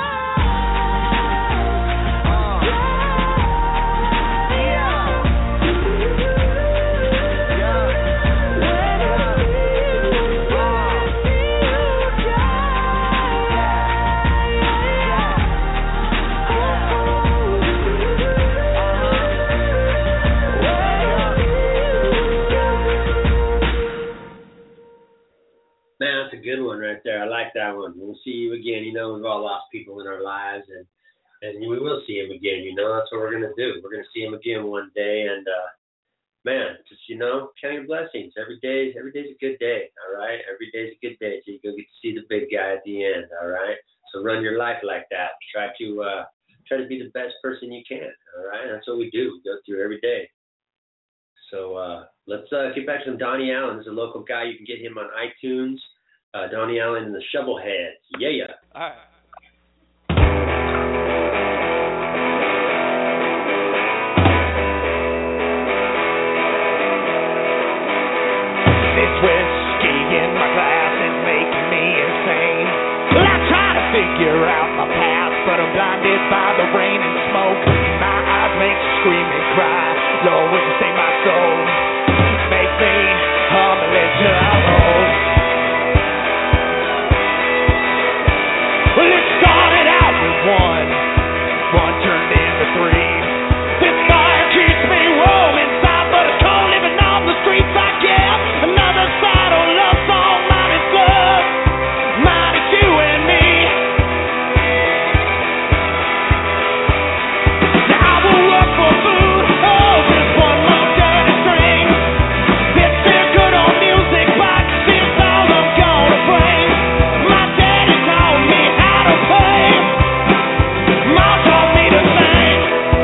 Uh, yeah. Yeah. When I see you again. Man, that's a good one right there. I like that one. We'll see you again. You know, we've all lost people in our lives, and and we will see him again. You know, that's what we're gonna do. We're gonna see him again one day, and uh, man, just you know, count your blessings. Every day, every day's a good day. All right, every day's a good day till you go get to see the big guy at the end. All right, so run your life like that. Try to uh, try to be the best person you can. All right, that's what we do. We go through every day. So uh, let's uh, get back to some Donnie Allen. This is a local guy. You can get him on iTunes. Uh, Donnie Allen and the Shovelheads. Yeah, yeah. All right. This whiskey in my glass is making me insane. Well, I try to figure out my path, but I'm blinded by the rain and smoke. My eyes make me scream and cry. Lord, would you save my soul? Make me humble into our home. Well, it started out with one, one turned into three. This fire keeps me warm inside, but it's cold living on the streets. I get another saddle, love song, mine is love, mine is you and me. Now I will work for food, oh, just one more dirty string. This feel good on music box, this all I'm gonna bring. My daddy taught me how to play, Mom taught me to sing.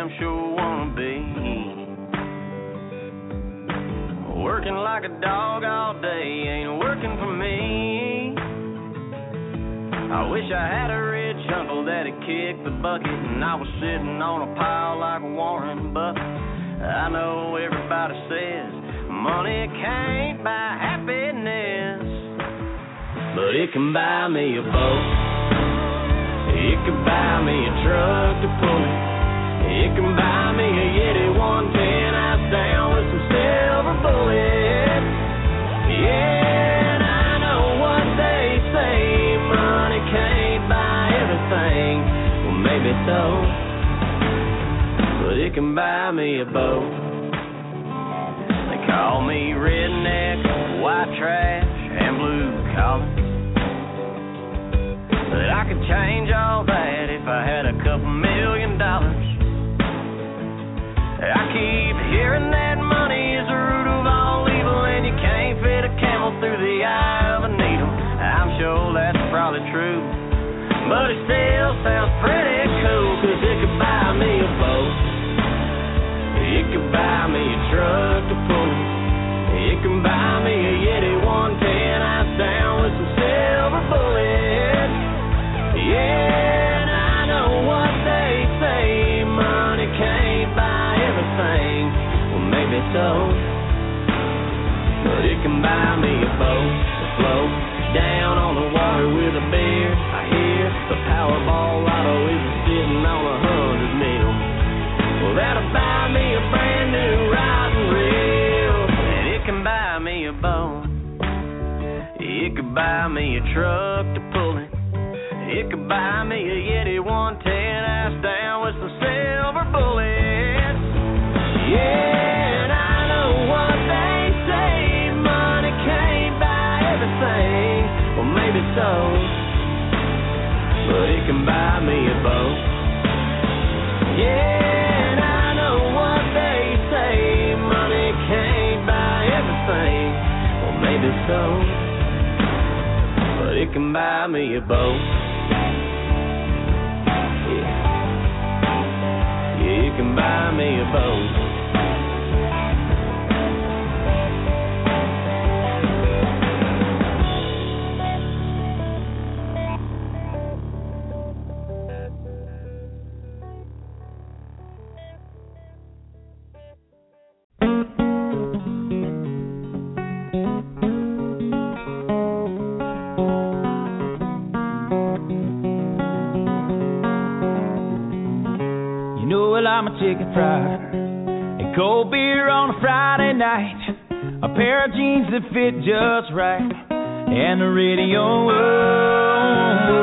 damn sure wanna be. Working like a dog all day ain't working for me. I wish I had a rich uncle that'd kick the bucket and I was sitting on a pile like Warren Buffett. I know everybody says money can't buy happiness, but it can buy me a boat. It can buy me a truck to pull it. It can buy me a Yeti one ten house down with some silver bullets. Yeah, and I know what they say, money can't buy everything. Well, maybe so, but it can buy me a boat. They call me redneck, white trash, and blue collar, but I could change all that if I had a couple million dollars. I keep hearing that money is the root of all evil, and you can't fit a camel through the eye of a needle. I'm sure that's probably true, but it still sounds pretty cool, cause it could buy me a boat. It could buy me a truck to pull it. It can buy me a Yeti one ten house down with some silver bullets. Yeah, and I know what they say, money can't buy everything. Well, maybe so, but it can buy me a boat to float down on the water with a beer. I hear the Powerball lotto is sitting on a hundred mil. Well, that'll buy me a brand new rod and reel. And it can buy me a boat. It could buy me a truck to pull it. It could buy me a Yeti one ten ass down with some silver bullets. Yeah, and I know what they say, money can't buy everything. Well, maybe so, but it can buy me a boat. Yeah, and I know what they say, money can't buy everything. Well, maybe so, but it can buy me a boat. You can buy me a boat. I'm a chicken fried and cold beer on a Friday night, a pair of jeans that fit just right, and the radio. Oh, oh,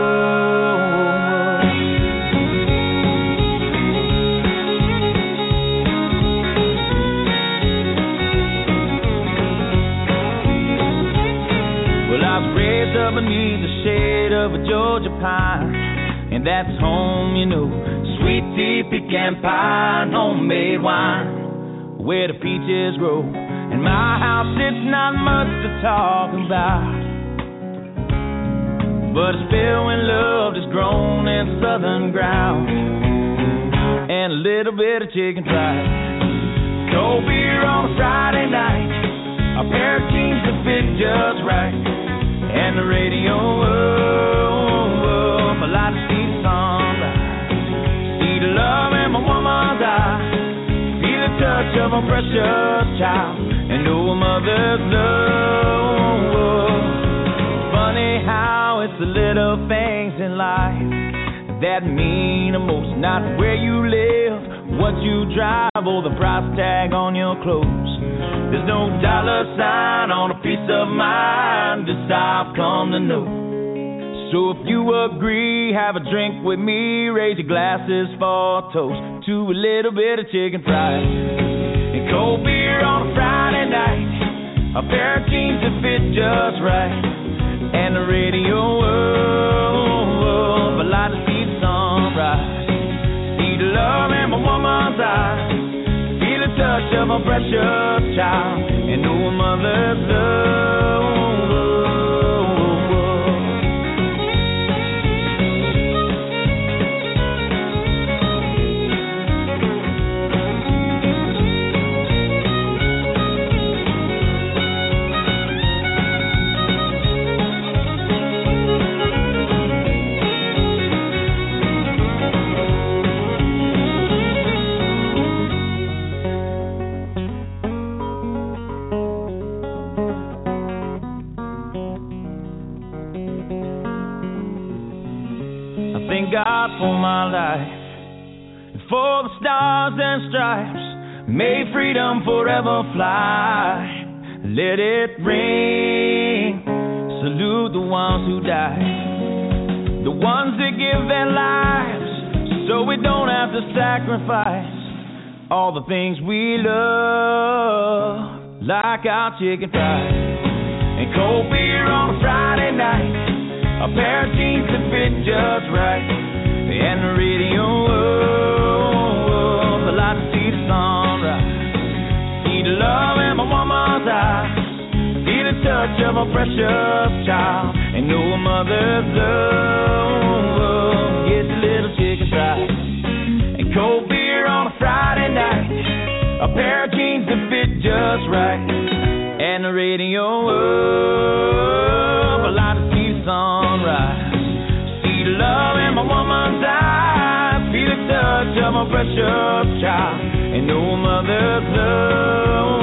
oh. Well, I was raised up beneath the shade of a Georgia pine, and that's home, you know. Sweet tea, pecan pie, and homemade wine, where the peaches grow. In my house, it's not much to talk about, but it's filled when love is grown in southern ground, and a little bit of chicken fried. Cold beer on a Friday night, a pair of jeans that fit just right, and the radio. Oh, oh, oh, I like to see the sunrise. See the love in my woman's eyes, feel the touch of a precious child, and know a mother's love. Funny how it's the little things in life that mean the most, not where you live, what you drive, or the price tag on your clothes. There's no dollar sign on a piece of mind, this I've come to know. So if you agree, have a drink with me, raise your glasses for a toast to a little bit of chicken fried and cold beer on a Friday night, a pair of jeans that fit just right, and the radio. Oh, oh, I like to see the sunrise, see the love in my woman's eyes, feel the touch of a precious child, and know a mother's love. for my life. And for the stars and stripes, may freedom forever fly. Let it ring, salute the ones who died, the ones that give their lives so we don't have to sacrifice all the things we love, like our chicken fries and cold beer on a Friday night, a pair of jeans that fit just right, and the radio. Oh, I like to see the sunrise, see the love in my woman's eyes, feel the touch of a precious child, and know a mother's love. Get a little chicken fried and cold beer on a Friday night, a pair of jeans that fit just right, and the radio up. I like to see the sunrise, see the love in my woman's eyes, feel the touch of a precious child, and know a mother's love.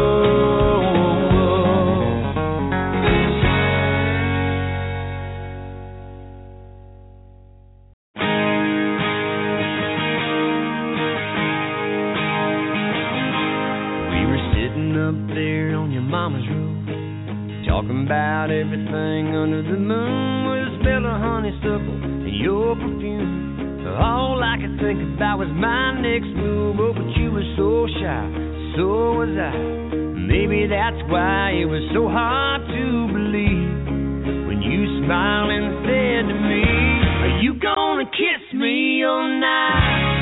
Mama's room, talking about everything under the moon, with a smell of honeysuckle and your perfume. All I could think about was my next move. Oh, but you were so shy, so was I. Maybe that's why it was so hard to believe when you smiled and said to me, are you gonna kiss me all night?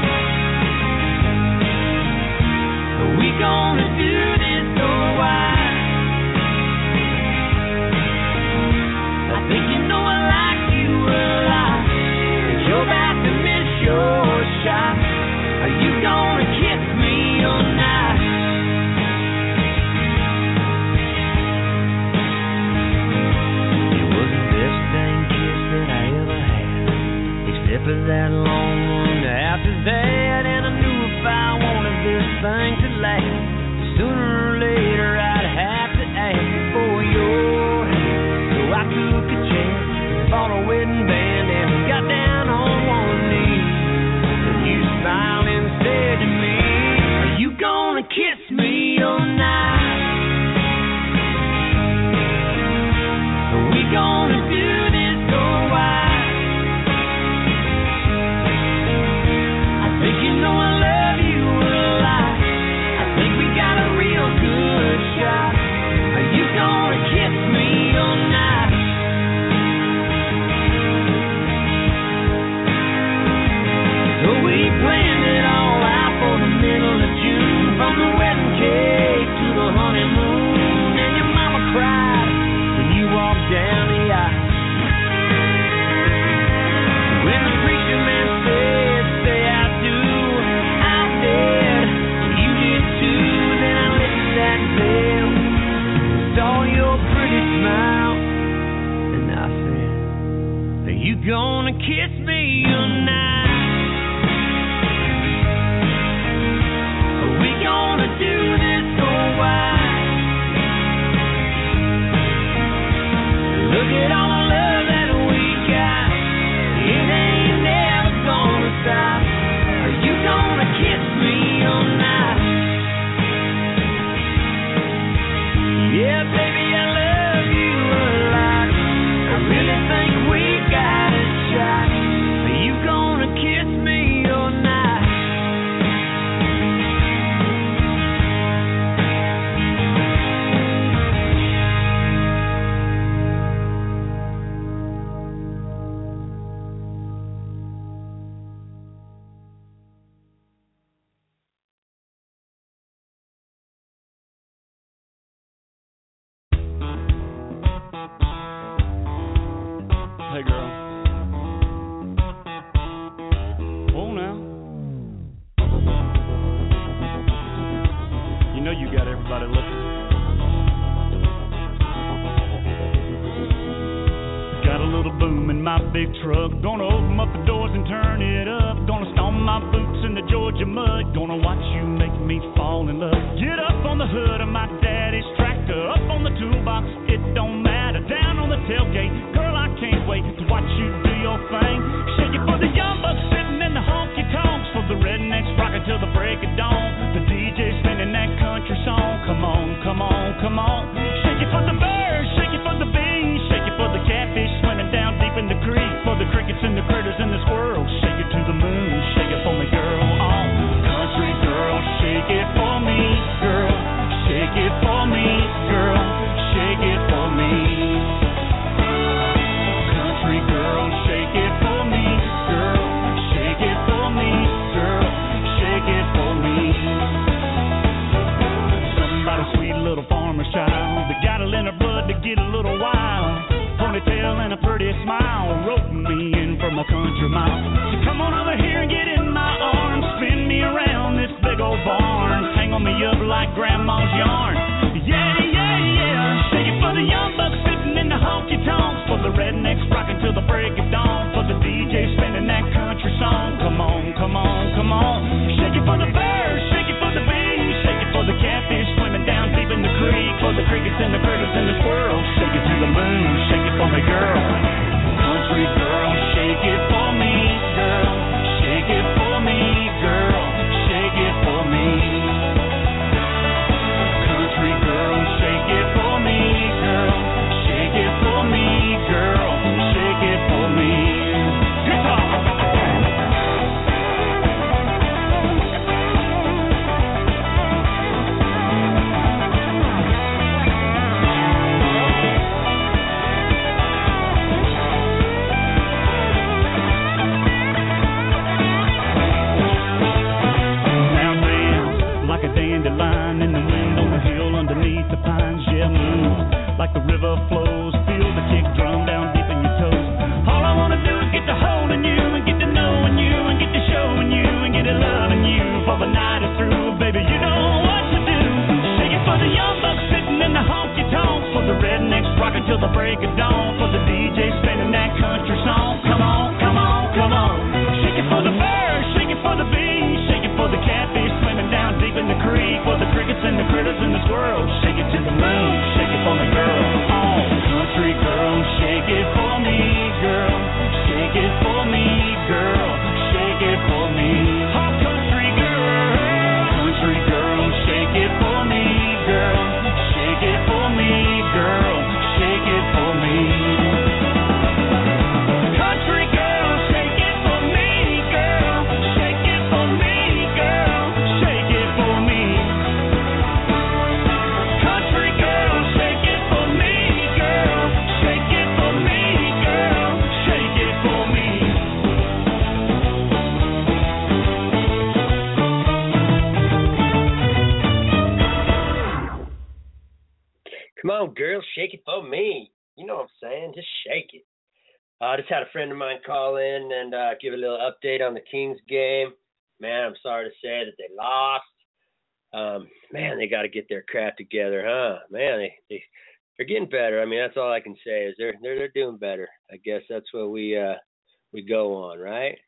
Are we gonna do this or why? I think you know I like you a lot, but you're about to miss your shot. Are you gonna kiss me or not? It was the best dang kiss that I ever had, except for that long one after that. And I knew if I wanted this thing to last, sooner or later I'd have to ask for your hand. So I took a chance, bought a wedding band, and got down on one knee. And you smiled and said to me, are you gonna kiss me all night? Are we gonna do this or why? I think you know I love you a lot. I think we got a real good shot. Are you gonna kiss me all night? So we planned it all out for the middle of June, from the wedding cake to the honeymoon. And your mama cried when you walked down the aisle. When the preacher man said, say I do, I did. You did too. Then I lifted that veil, saw your pretty smile, and I said, are you gonna kiss me or not? Are we gonna do this or why? Look at all the love that we got, it ain't never gonna stop. Are you gonna kiss me or not? Yeah, baby, I love you a lot. I really think we got a shot. Are you gonna kiss me or not? Hey girl. Oh now. You know you got everybody looking. Got a little boom in my big truck. Gonna open up the doors and turn it up. Gonna stomp my boots in the Georgia mud. Gonna watch you make me fall in love. Get up on the hood of my daddy's tractor. Up on the toolbox, it don't matter. Down on the tailgate, girl, I can't wait to watch you do your thing. Shake it for the young Come on, girls, shake it for me. You know what I'm saying? Just shake it. I uh, just had a friend of mine call in and uh, give a little update on the Kings game. Man, I'm sorry to say that they lost. Um, man, they got to get their crap together, huh? Man, they, they they're getting better. I mean, that's all I can say is they're they're they're doing better. I guess that's what we uh we go on, right?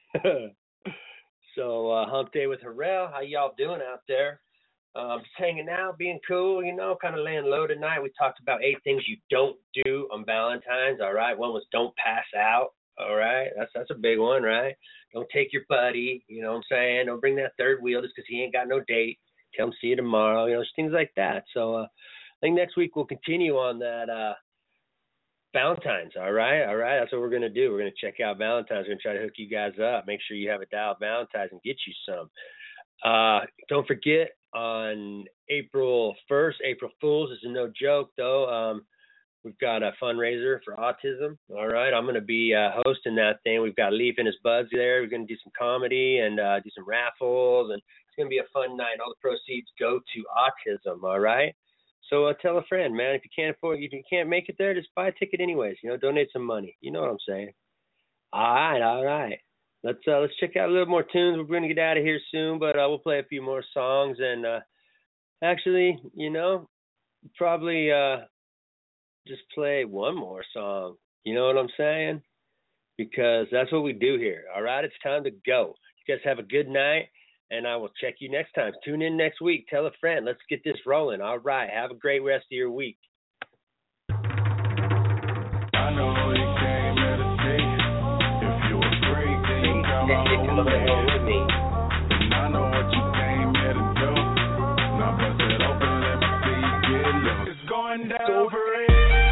So uh, hump day with Harrell. How y'all doing out there? Um, just hanging out, being cool, you know, kind of laying low tonight. We talked about eight things you don't do on Valentine's. All right, one was don't pass out. All right, that's that's a big one, right? Don't take your buddy. You know what I'm saying? Don't bring that third wheel just because he ain't got no date. Tell him see you tomorrow. You know, things like that. So uh, I think next week we'll continue on that uh, Valentine's. All right, all right. That's what we're gonna do. We're gonna check out Valentine's. We're gonna try to hook you guys up. Make sure you have a dial Valentine's and get you some. Uh, don't forget on April first, April Fools is no joke though. Um, we've got a fundraiser for autism. All right, I'm gonna be uh, hosting that thing. We've got Leaf and his buds there. We're gonna do some comedy and uh, do some raffles and. It's going to be a fun night. All the proceeds go to autism, all right? So uh, tell a friend, man. If you can't afford, if you can't make it there, just buy a ticket anyways. You know, donate some money. You know what I'm saying? All right, all right. Let's uh, let's check out a little more tunes. We're going to get out of here soon, but uh, we'll play a few more songs. And uh, actually, you know, probably uh, just play one more song. You know what I'm saying? Because that's what we do here, all right? It's time to go. You guys have a good night. And I will check you next time. Tune in next week. Tell a friend. Let's get this rolling. All right. Have a great rest of your week. I know you came here to see. If you were great, then you come on with me. And I know what you came here to do. Now bust it open, let me see you get loose. It's going down for real.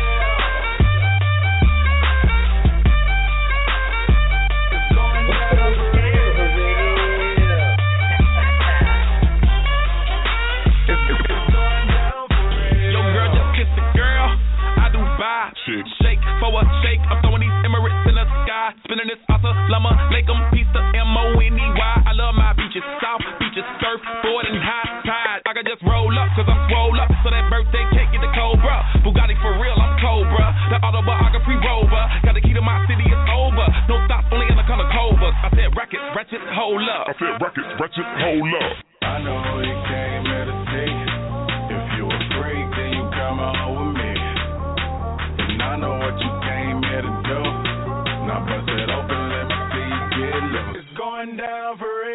Shake for a shake, I'm throwing these Emirates in the sky. Spinning this Asa Lama, make them piece the M O N E Y. I love my beaches, south beaches, surfboard and high tide. I can just roll up, cause I'm swole up. So that birthday cake get the Cobra. Bugatti for real, I'm Cobra. The autobiography rover. Got the key to my city, it's over. No stops, only in the color Cobras. I said rackets, ratchet, hold up. I said rackets, ratchet, hold up. I know you came here to see. If you were great, then you come on with me. I know what you came here to do. Now bust it open, let me see you get loose. It's going down for real.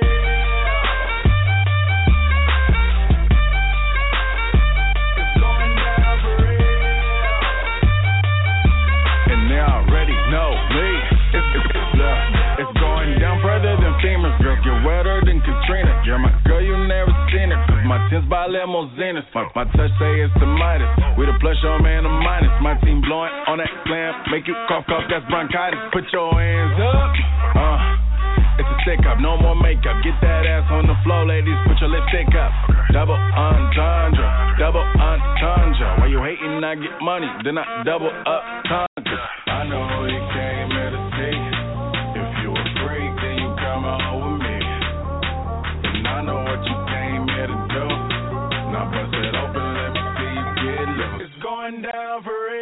It's going down for real. And they already know me. It's, it's, uh, it's going down further than FEMA's. Girls get wetter than Katrina. You're my girl, you never seen it. Cause my tins by limousines. My, my touch say it's the Midas. We the plus your man a minus. My team blowing on that slam. Make you cough, cough, that's bronchitis. Put your hands up. Uh, it's a stick up, no more makeup. Get that ass on the floor, ladies. Put your lipstick up. Double entendre, double entendre. While you hating, I get money. Then I double up conquer. I know you came here to see. If you were great, then you come on with me. And I know what you came here to do. Now bust it open, let me see you get loose. It's going down for real.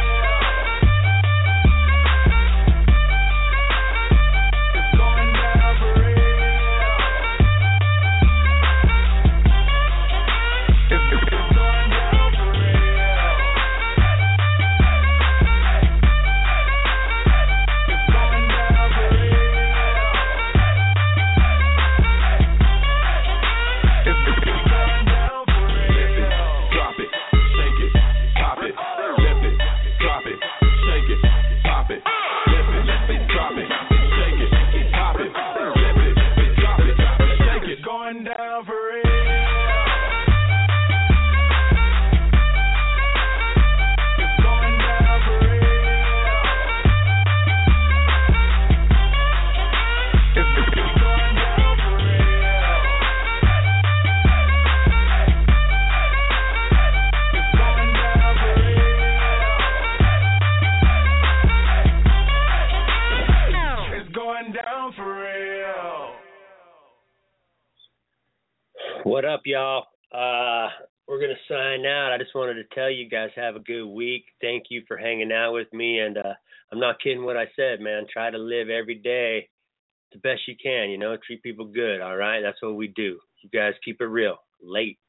It's going down for real. It's, it's going down for real. It's going down for real. It's, it's going down for real. Drop it, shake it, pop it, flip it, drop it, shake it, pop it, flip it, drop it, shake it, pop it, flip it, drop it, shake it. Going down for real. It's going down for real. It's, it's going down for real. It's going down for real. It's going down for real. What up, y'all? Uh, we're going to sign out. I just wanted to tell you guys have a good week. Thank you for hanging out with me. And uh, I'm not kidding what I said, man. Try to live every day the best you can, you know, treat people good, all right? That's what we do. You guys keep it real. Late.